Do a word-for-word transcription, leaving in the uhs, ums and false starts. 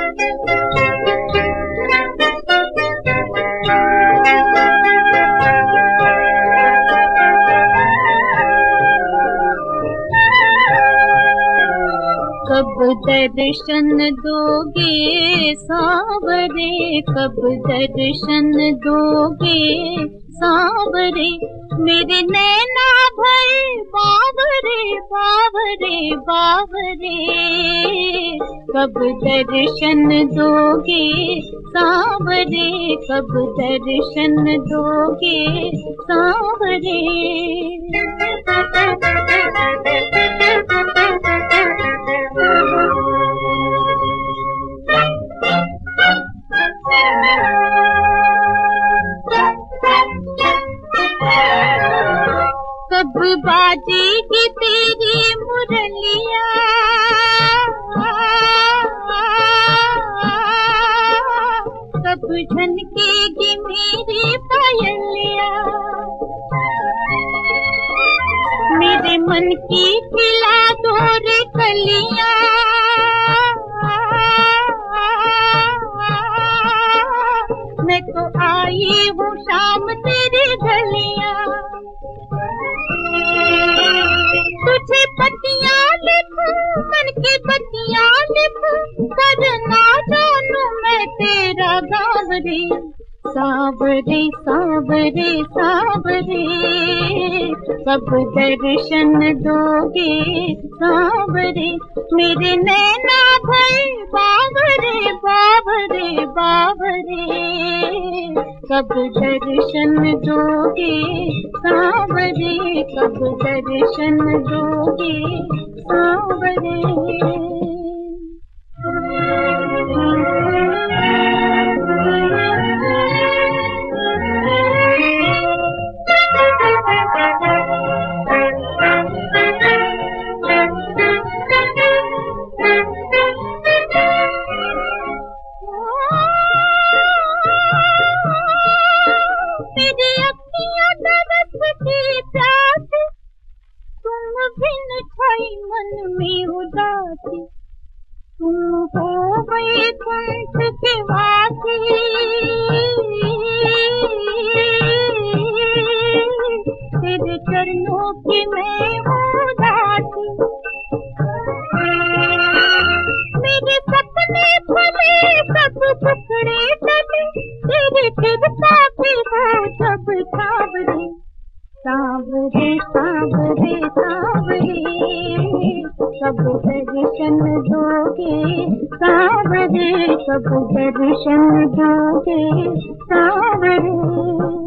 कब दर्शन दोगे सांवरे, कब दर्शन दोगे सांवरे, मेरे नैना भर बावरे बावरे बावरे। कब दर्शन दोगे सांवरे, कब दर्शन दोगे सांवरे। कब बाजेगी तेरी मुरलिया, कब झनकेगी मेरी पायलिया, मेरे मन की खिला दो रे कलियां। मैं तो आई हूँ शाम तेरी गलियां, तुझे पतियां लिखूं मन की पतियां लिखूं, पर ना जानू मैं तेरा गाँव रे। सांवरे सांवरे सांवरे, कब दर्शन दोगे सांवरे, मेरे नैना भर बावरे बावरे बावरे। कब दर्शन दोगे सांवरे, कब दर्शन दोगे सांवरे। मन में उदासी तुम हो गए कुंठ के वासी, तेरे चरणों की मैं उदासी। मेरे सपने भले सब टुकड़े टले, तेरे कृपा की हो जब सांवरे। सांवरे सांवरे सांवरे, कब दर्शन दोगे सांवरे, कब दर्शन दोगे सांवरे।